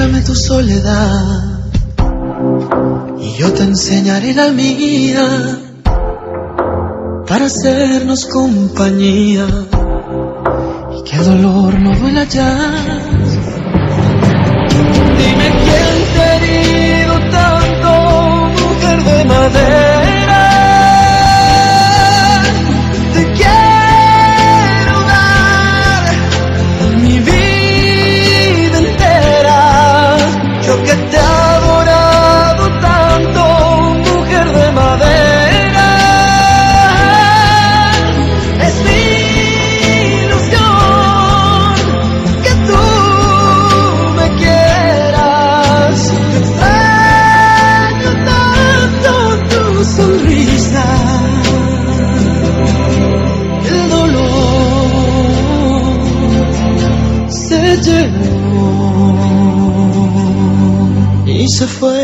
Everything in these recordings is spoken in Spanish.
Muéstrame tu soledad y yo te enseñaré la mía para hacernos compañía y que el dolor no duela ya. Dime quién te ha herido tanto, mujer de madera. Te quiero dar mi vida entera, yo que te he adorado tanto, mujer de madera. Es mi ilusión que tú me quieras. Te extraño tanto tu sonrisa. El dolor se llevó y se fue.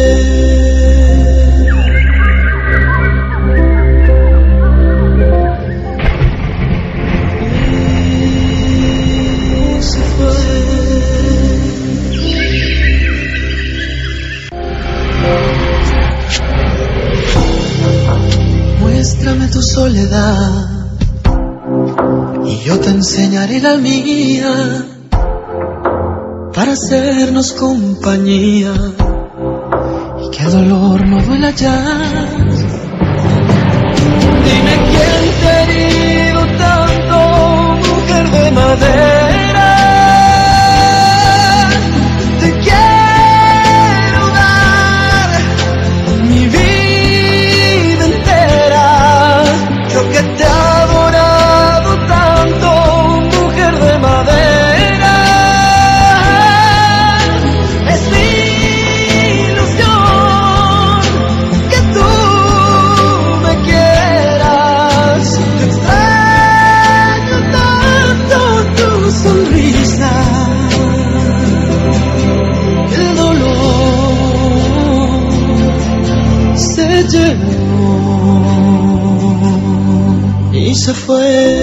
Muéstrame tu soledad y yo te enseñaré la mía para hacernos compañía y que el dolor no duela ya. Dime quién te ha herido tanto, mujer de madera. Te quiero dar mi vida entera, yo que te he adorado tanto, mujer de madera. Es mi ilusión que tú me quieras. Te extraño tanto tu sonrisa. El dolor se llevó y se fue.